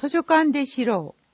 図書館で知ろう。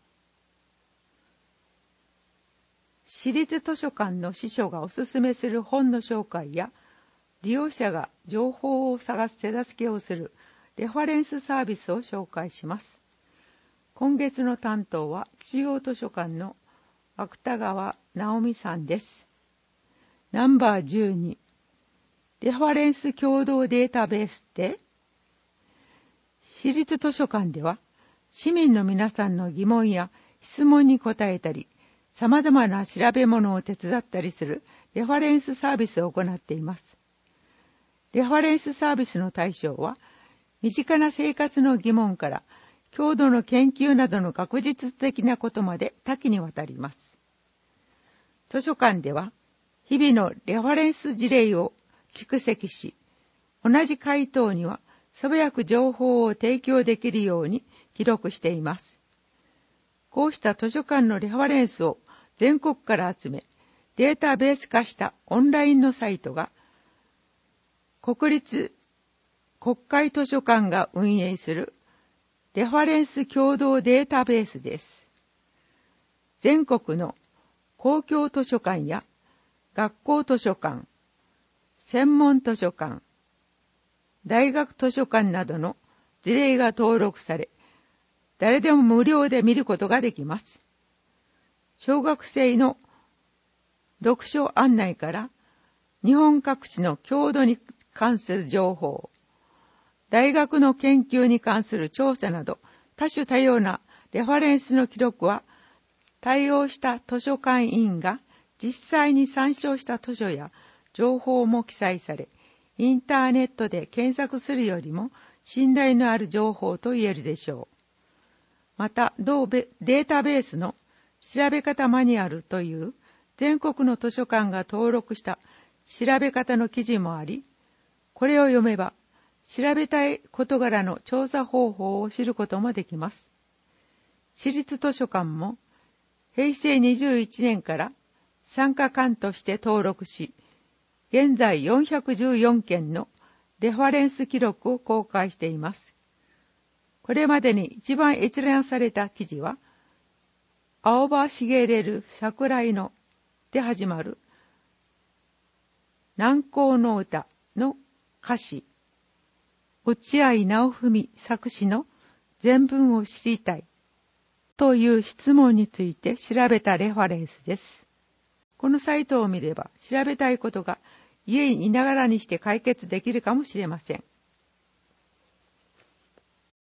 私立図書館の司書がおすすめする本の紹介や、利用者が情報を探す手助けをするレファレンスサービスを紹介します。今月の担当は中央図書館の芥川直美さんです。ナンバー12、レファレンス共同データベースって？私立図書館では、市民の皆さんの疑問や質問に答えたり、様々な調べ物を手伝ったりするレファレンスサービスを行っています。レファレンスサービスの対象は、身近な生活の疑問から、郷土の研究などの学術的なことまで多岐にわたります。図書館では、日々のレファレンス事例を蓄積し、同じ回答には素早く情報を提供できるように記録しています。こうした図書館のレファレンスを全国から集め、データベース化したオンラインのサイトが、国立国会図書館が運営するレファレンス共同データベースです。全国の公共図書館や学校図書館、専門図書館、大学図書館などの事例が登録され、誰でも無料で見ることができます。小学生の読書案内から、日本各地の郷土に関する情報、大学の研究に関する調査など、多種多様なレファレンスの記録は、対応した図書館員が実際に参照した図書や情報も記載され、インターネットで検索するよりも信頼のある情報と言えるでしょう。また、同データベースの調べ方マニュアルという全国の図書館が登録した調べ方の記事もあり、これを読めば調べたい事柄の調査方法を知ることもできます。私立図書館も平成21年から参加館として登録し、現在414件のレファレンス記録を公開しています。これまでに一番閲覧された記事は、青葉茂れる桜井ので始まる南高の歌の歌詞、落合直文作詞の全文を知りたいという質問について調べたレファレンスです。このサイトを見れば調べたいことが家にいながらにして解決できるかもしれません。